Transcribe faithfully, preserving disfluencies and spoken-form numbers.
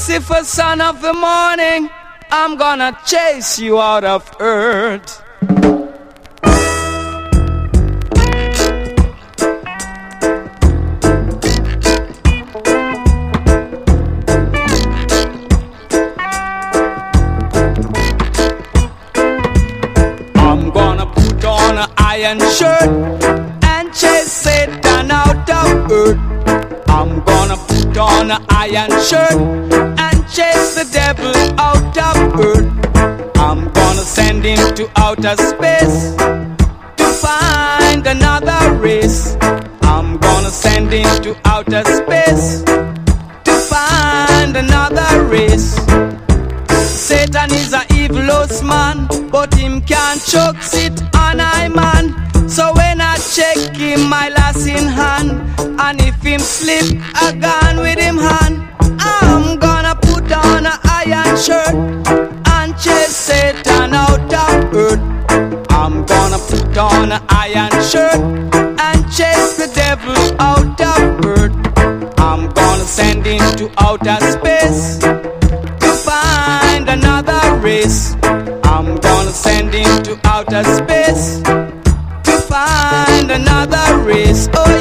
Lucifer, son of the morning, I'm gonna chase you out of earth. I'm gonna put on an iron shirt and chase Satan out of earth. I'm gonna put on an iron shirt and chase the devil out of earth. I'm gonna send him to outer space to find another race. I'm gonna send him to outer space to find another race. Satan is a evilous man, but him can't choke sit on I man. So when I check him, my lass in hand, and if him slip, I gone with him hand. I'm gonna put on an iron shirt and chase Satan out of earth. I'm gonna put on an iron shirt and chase the devil out of earth. I'm gonna send him to outer space to find another race. I'm gonna send him to outer space to find another race. Oh,